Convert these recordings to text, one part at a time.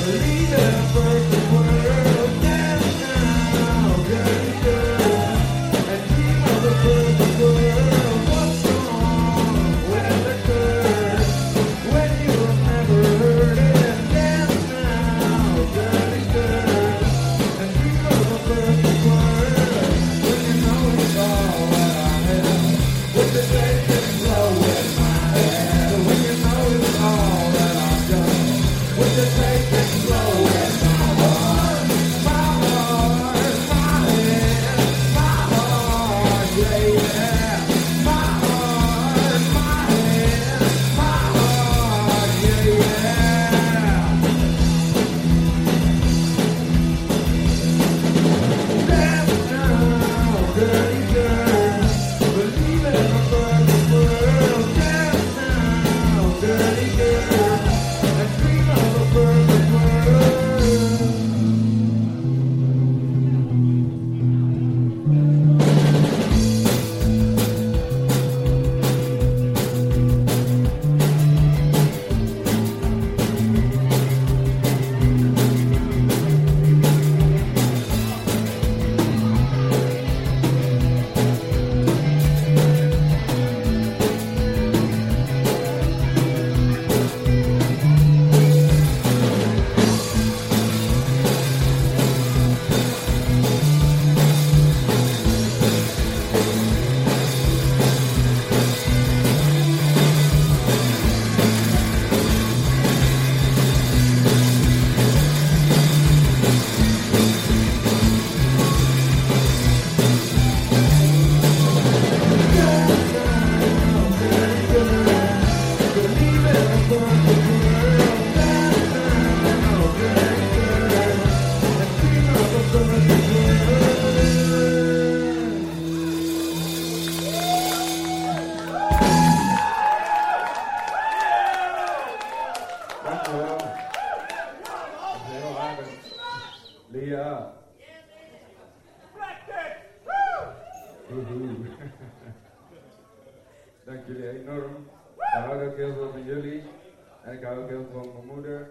Dank jullie enorm. Ik hou ook heel veel van jullie. En ik hou ook heel veel van mijn moeder.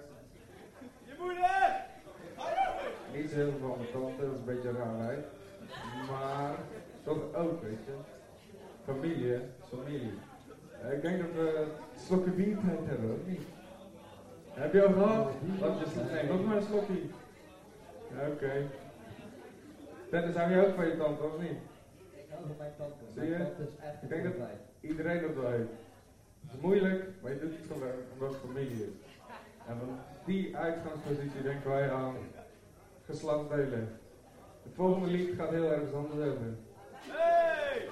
Je moeder! Niet zo heel veel van mijn tante, dat is een beetje raar uit. Maar toch ook, weet je. Familie, hè? Familie. Ik denk dat we een slokje biertijd hebben, of niet? Heb je al gehad? Nee, nog maar een slokje. Oké. Dennis, hou je ook van je tante, of niet? Ik hou van mijn tante. Zie je? Mijn tante is echt Ik denk dat blij. iedereen dat wel heeft. Het is moeilijk, maar je doet het gewoon omdat het familie is. En van die uitgangspositie denken wij aan geslachtsdelen. Het volgende lied gaat heel erg anders over. Hey!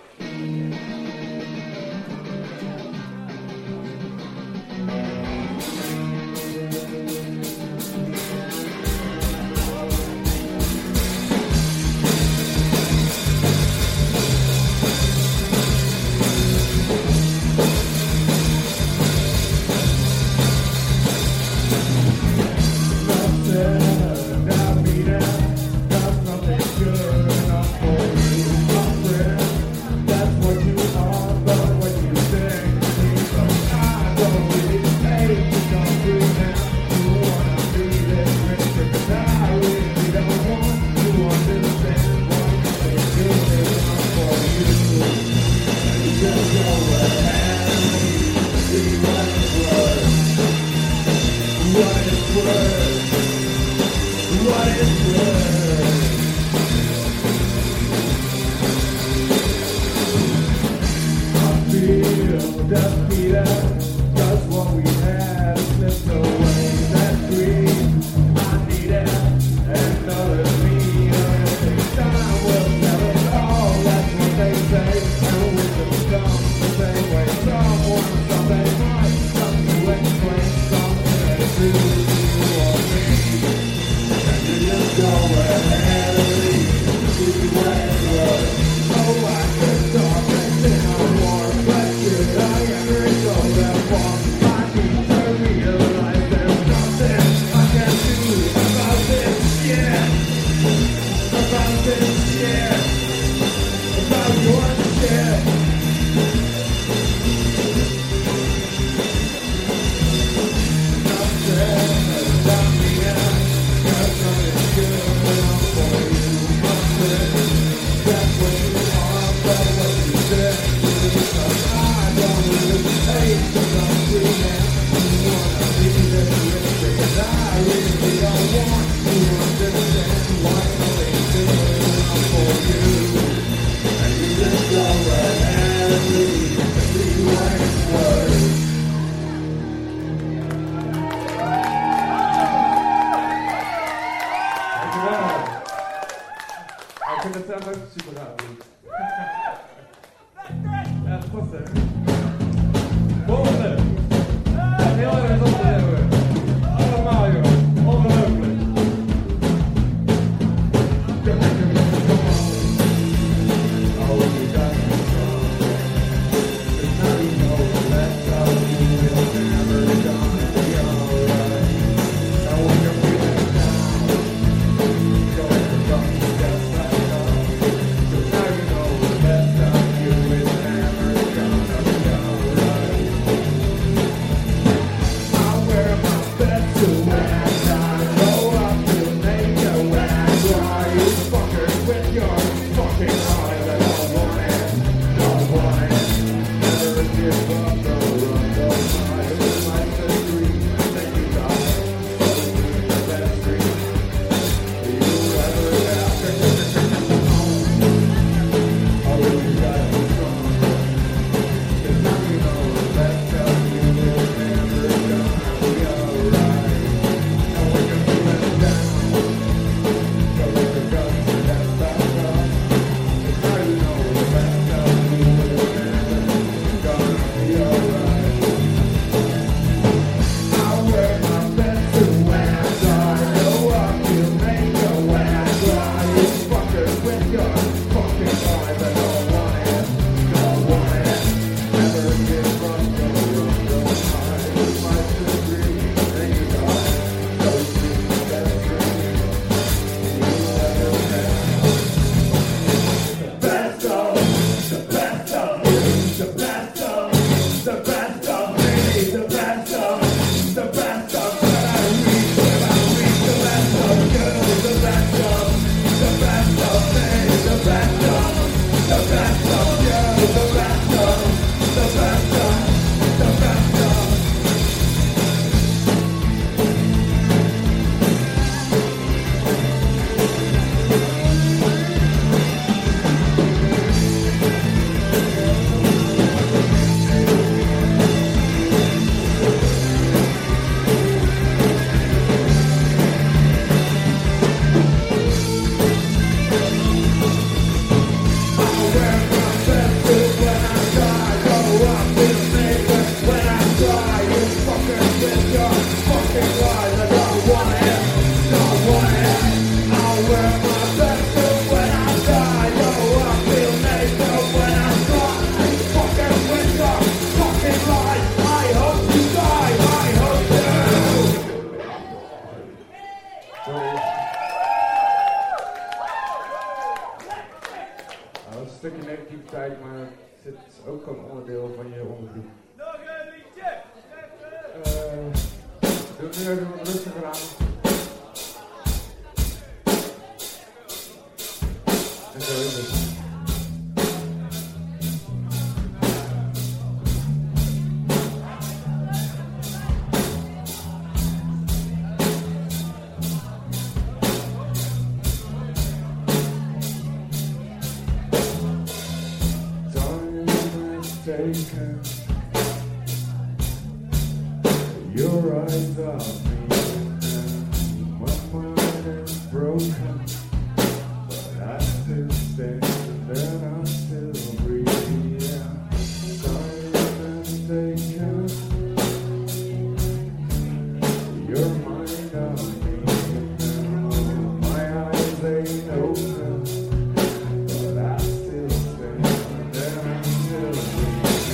Yeah. Sorry. Dat is een stukje negativiteit, maar het is ook gewoon onderdeel van je onderbroek. Nog een liedje! Doe het nu even wat rustiger aan. En zo is het. Taken. Your eyes are bleeding, my mind is broken, but I still stand and I still breathe. Silent taken. Your mind are bleeding, my eyes ain't open, but I still stand and I still breathe.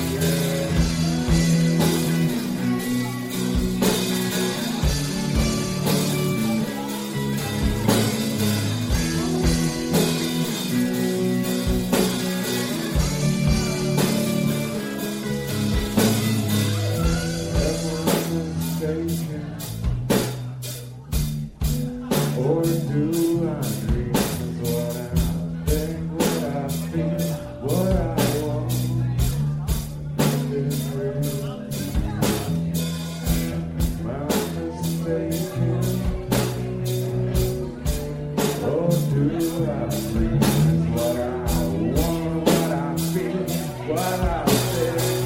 Or do I dream is what I think, what I feel, what I want is real. Am I mistaken? Or do I dream is what I want, what I feel, what I feel?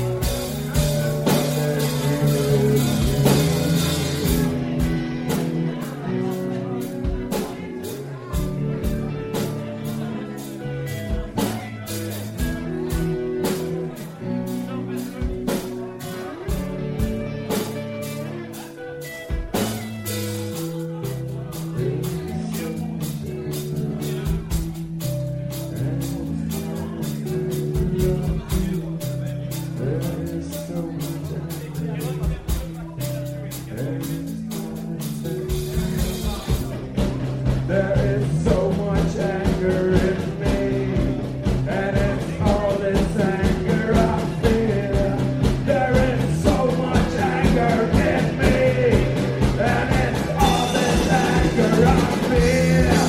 There is so much anger in me, and it's all this anger I feel. There is so much anger in me, and it's all this anger I feel.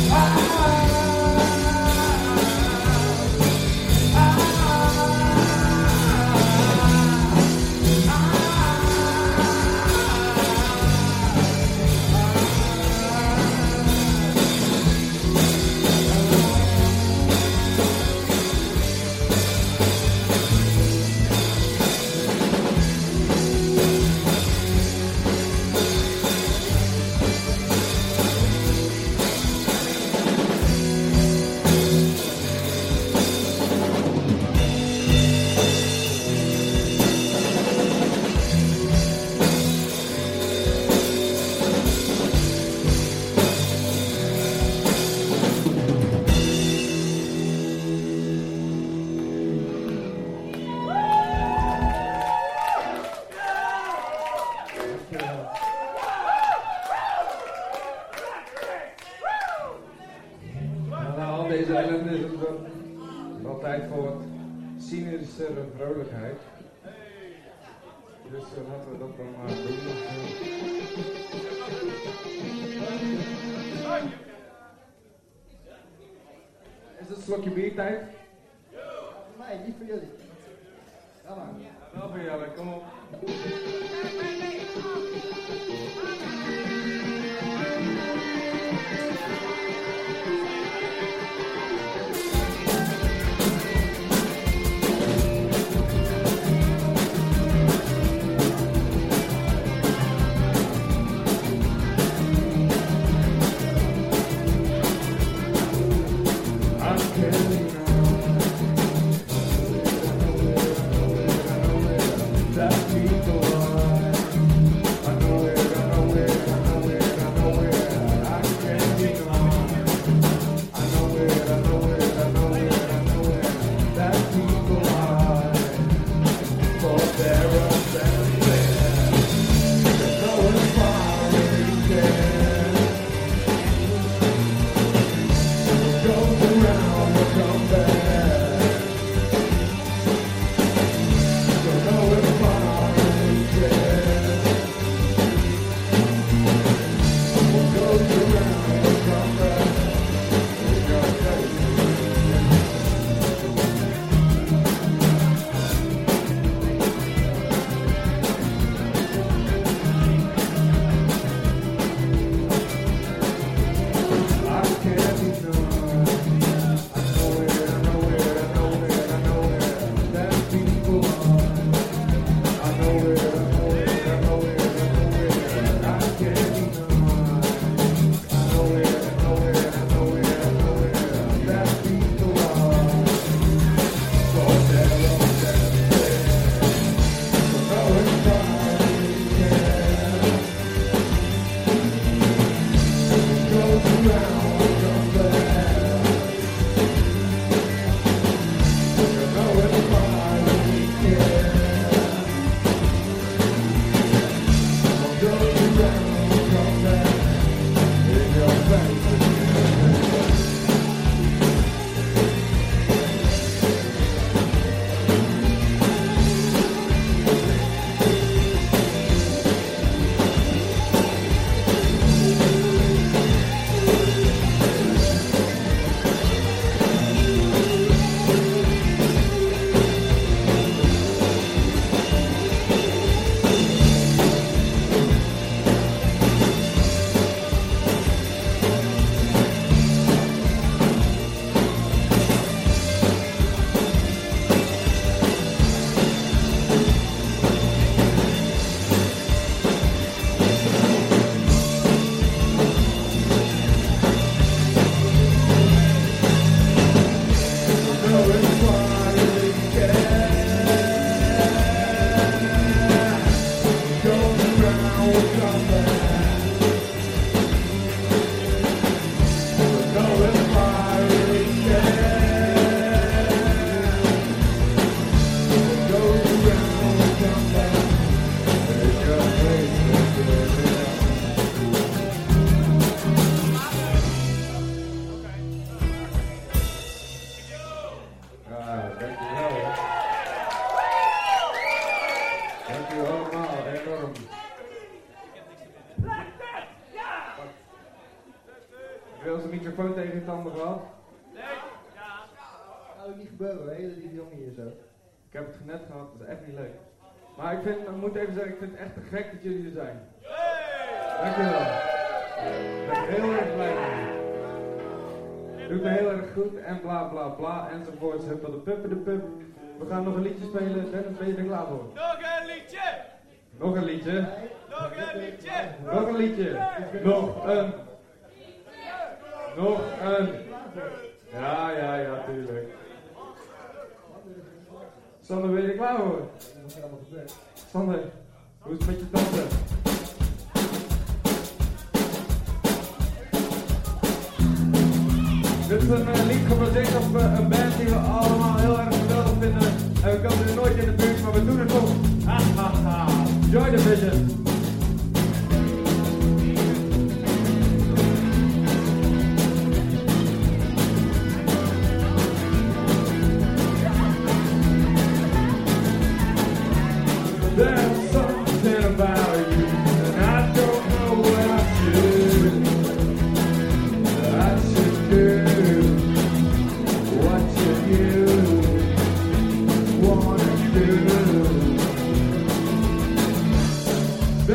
Deze ellende is het wel tijd voor wat cynischere vrolijkheid. Dus laten we dat dan maar doen. Is het een slokje biertijd? Nee, niet voor jullie. Ga maar. Ja, wel voor jullie, kom op. That people are, I know it, microfoon tegen je tanden gehad? Nee, ja. Dat zou ook niet gebeuren hoor, hele lieve jongen hier zo. Ik heb het net gehad, dat is echt niet leuk. Maar ik moet even zeggen, ik vind het echt te gek dat jullie er zijn. Hey! Dankjewel. Ik ben heel erg blij mee. Doet me heel erg goed en bla bla bla enzovoorts. Huppel de puppen de pup. We gaan nog een liedje spelen. Dennis, ben je er klaar voor? Nog een liedje! Nog een liedje. Nog een liedje! Nog een liedje. Nog een. Nog een. Ja, tuurlijk. Sander, ben je er klaar voor? Wat is er allemaal gebeurd? Sander, hoe is het met je tante? Dit is een lied gebaseerd op een band die we allemaal heel erg geweldig vinden. En we komen er nooit in de buurt, maar we doen het toch. Hahaha. Joy Division. There's something about you, and I don't know what I should do, what you wanna do.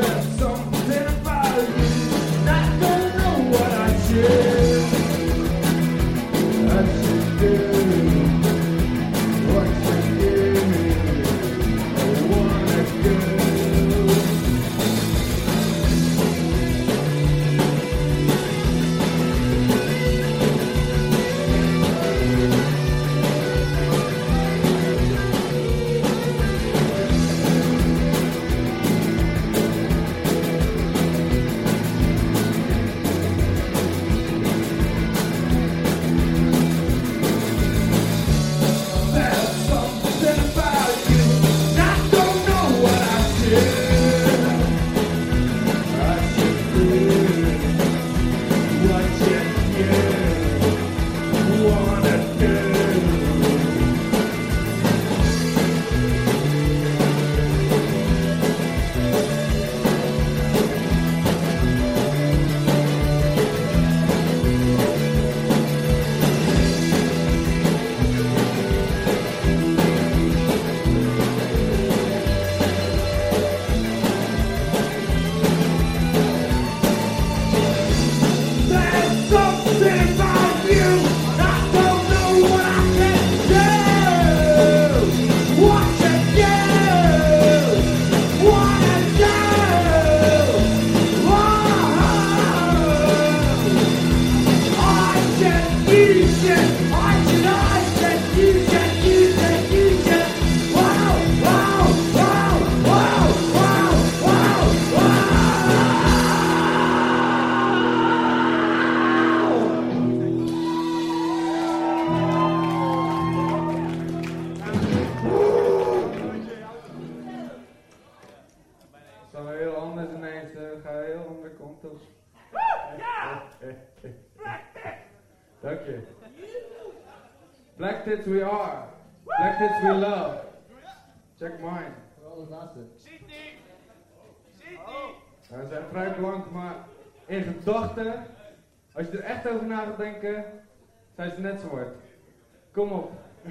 Dank je. Black tits we are. Black tits we love. Check mine. Vooral het laatste. Ziet niet. Ziet niet. Ze zijn vrij blank, maar in gedachten, als je er echt over na gaat denken, zijn ze net zwart. Kom op.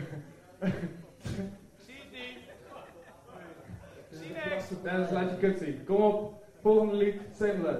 Ziet niet. Zie niks. Dennis, laat je kut zien. Kom op. Volgende lied, Same Blood.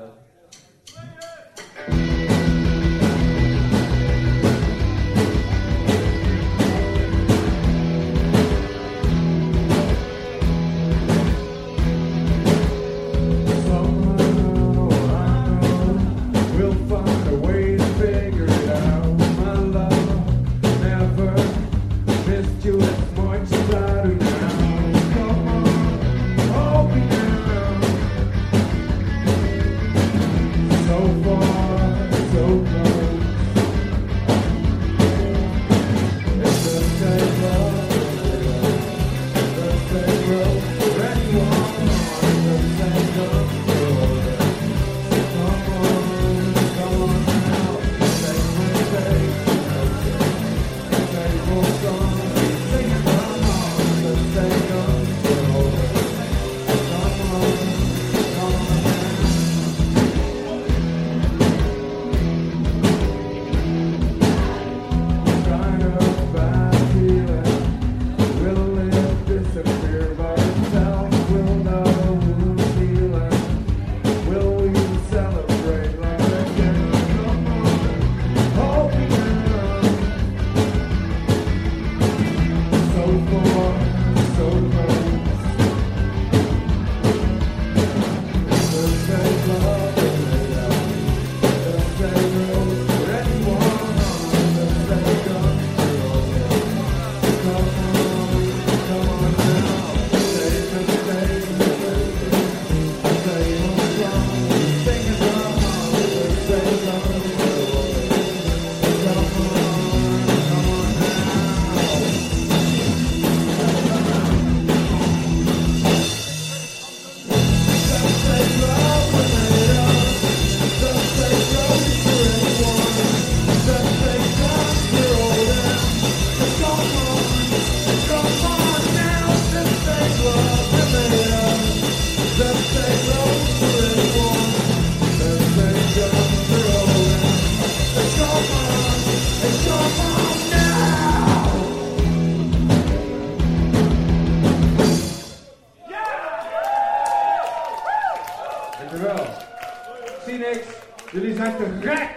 Jullie zijn te gek!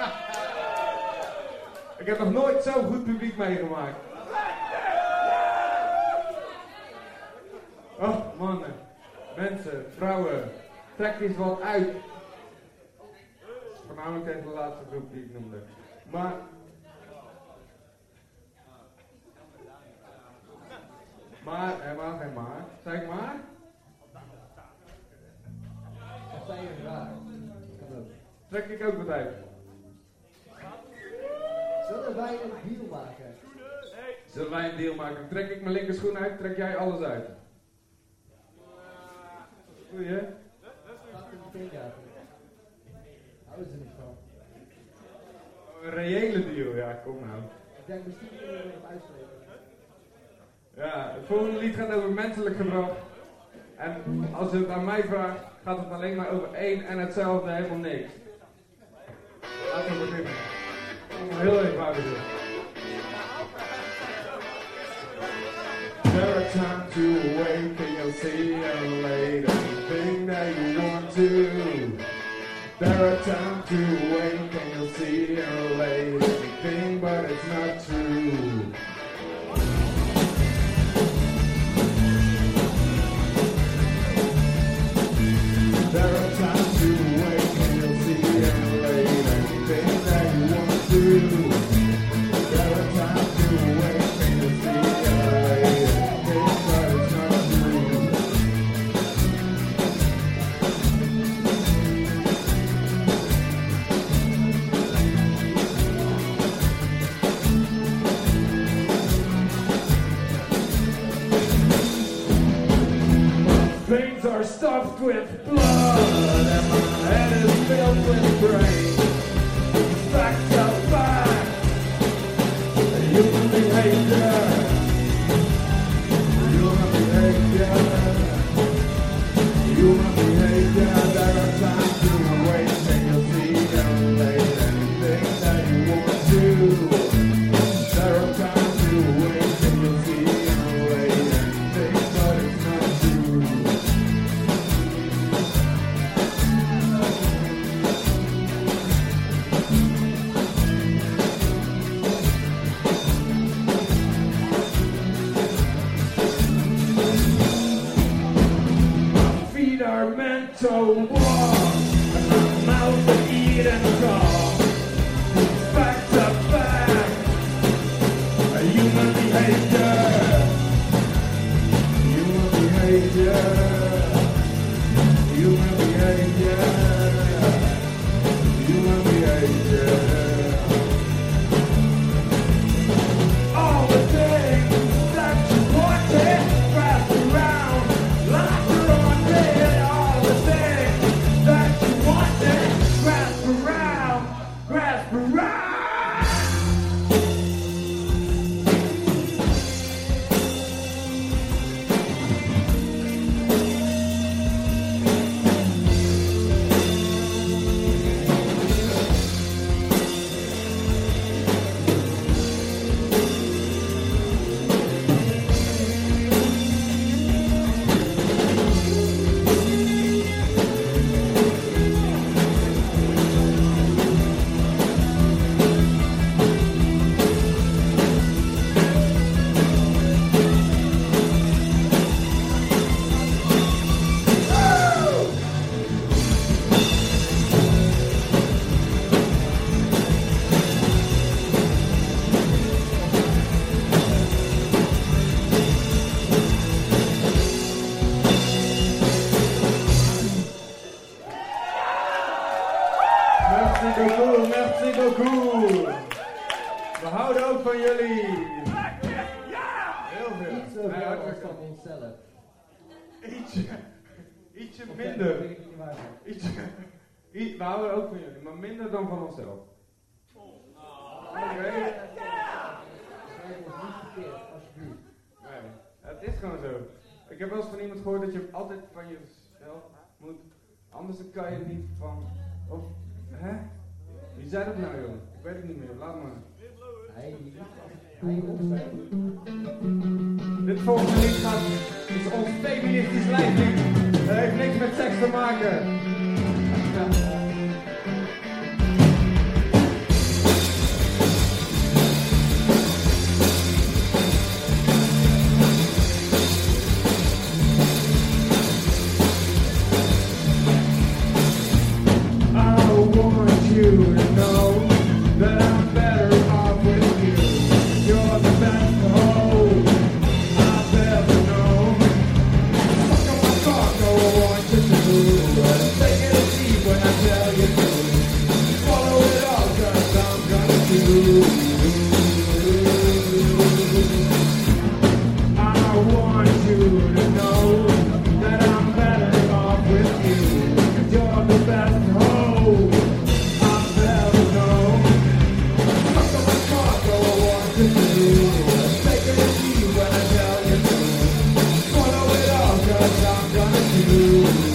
Ik heb nog nooit zo'n goed publiek meegemaakt. Oh, mannen, mensen, vrouwen, trek eens wat uit. Voornamelijk tegen de laatste groep die ik noemde. Maar... helemaal geen maar. Zeg ik maar? Dat zei je raar. Trek ik ook wat uit. Zullen wij een deal maken? Zullen wij een deal maken? Trek ik mijn linkerschoen uit, trek jij alles uit. Doe je? Gaat er meteen uit. Houden ze niet van. Een reële deal, ja, kom nou. Ik denk misschien kunnen we nog uitspreken. Ja, het volgende lied gaat over menselijk gedrag. En als je het aan mij vraagt, gaat het alleen maar over één en hetzelfde, helemaal niks. Laten we beginnen. Heel eenvoudig. There are times you awake and you'll see and late anything that you want to. There are times you awake and you'll see and late anything, but it's not true. There are times you awake and you'll see and late anything that you want to. There are times you awake and you'll see and late anything, but it's not true. Veins are stuffed with blood, and my head is filled with brains. Facts are facts. don't walk, my mouth to eat and talk. Back to back, human behavior, human behavior, human behavior, human behavior. All the things that you wanted, wrapped around, like you're on bed. All the things that you wanted, wrapped around, wrapped around. Merci beaucoup. We houden ook van jullie. Heel veel. Niet zo veel als van onszelf. Ietsje Of minder. dat weet ik niet waar. We houden ook van jullie, maar minder dan van onszelf. Oké. Schrijf ons niet verkeerd, alsjeblieft. Nee, het is gewoon zo. Ik heb wel eens van iemand gehoord dat je altijd van jezelf moet. Anders dan kan je niet van. Of, hè? Wie zei dat nou, joh? Ik weet het niet meer, laat maar. Hij of zij. Dit volgende lied gaat, is ons feministisch lijfding. Dat heeft niks met seks te maken. I want you to know that I'm better off with you. You're the best hoe I've ever known. Fuck up my car, no I want you to do. Take it easy when I tell you to. Follow it all, cause I'm gonna do. I want you to know that I'm better off with you. You're the best hoe I've ever known. Fuck up my car, no I want you to do. Take it easy when I tell you to. Follow it all, cause I'm gonna do.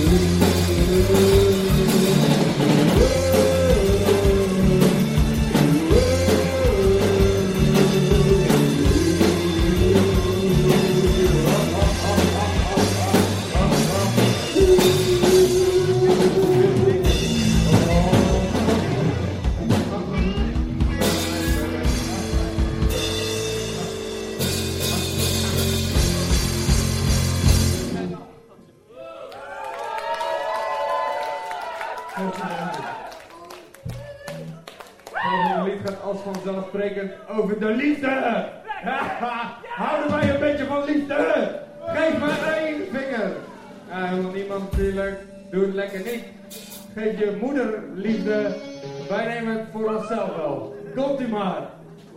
Het lied gaat als vanzelfsprekend over de liefde. Houden wij een beetje van liefde? Geef maar 1 vinger. Helemaal niemand natuurlijk. Doe het lekker niet. Geef je moeder liefde. Wij nemen het voor onszelf wel. Komt u maar.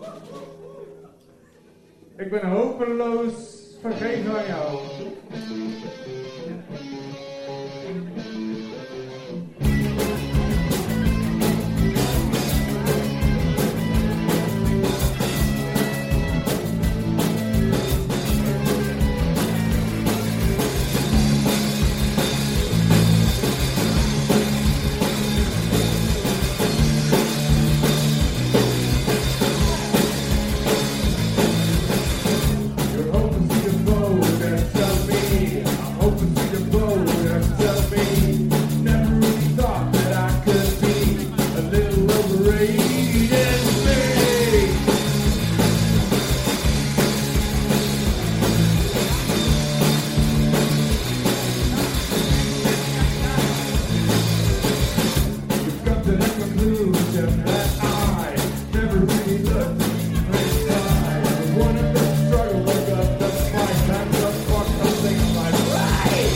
Ik ben hopeloos vergeven aan jou. You're hoping to see the boat and tell me I'm hoping to see the boat. question that I never really looked inside. One of the struggle with the fight, that's the fucked up thing in my life.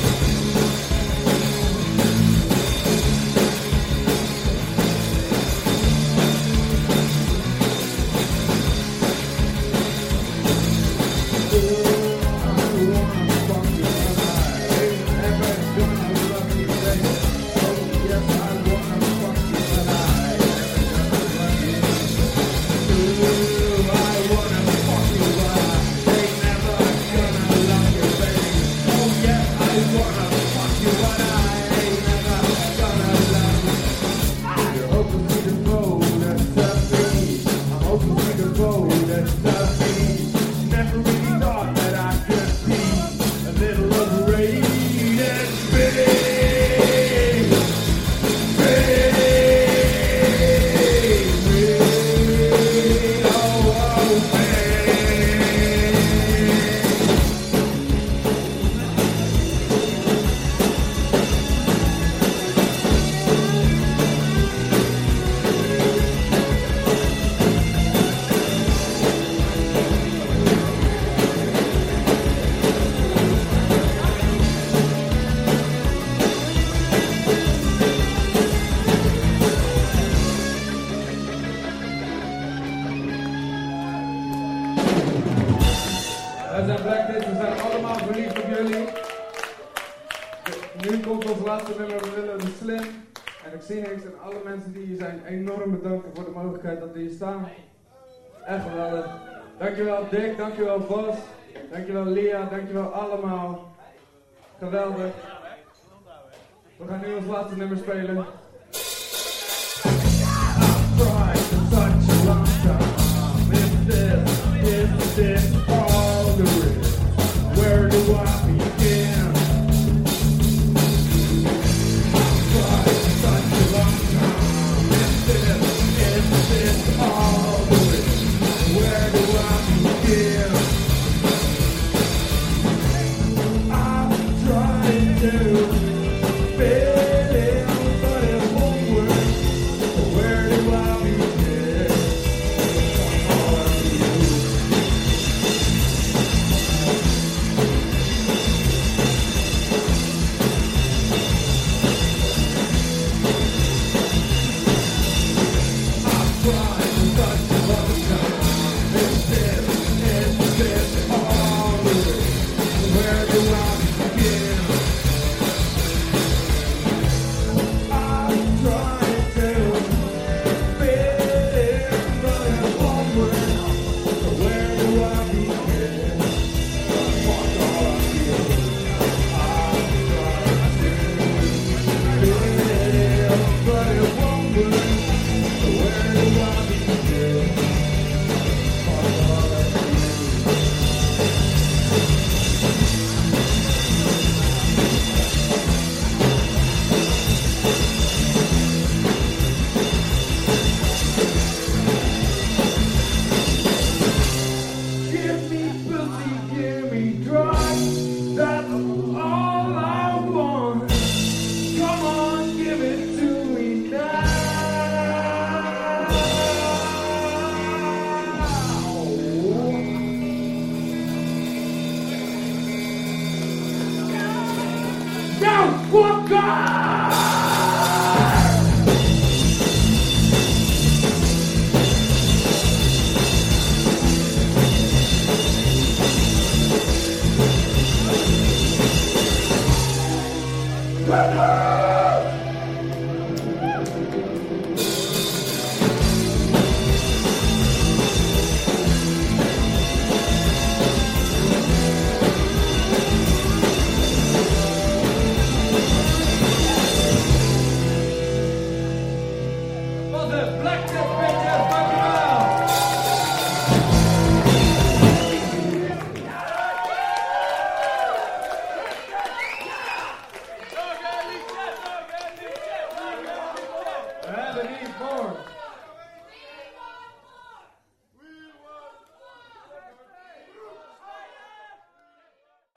Wij zijn Blackness, we zijn allemaal verliefd op jullie. Nu komt ons laatste nummer, we willen de Slim en Xenix en alle mensen die hier zijn enorm bedanken voor de mogelijkheid dat we hier staan. Echt geweldig. Dankjewel Dick, dankjewel Bas, dankjewel Lia, dankjewel allemaal. Geweldig. We gaan nu ons laatste nummer spelen. Is this all there is? Where do I begin? I've tried such a long time. Is this all there is? Where do I begin? I've tried to fit in, but it won't work. Where do I begin? Black Death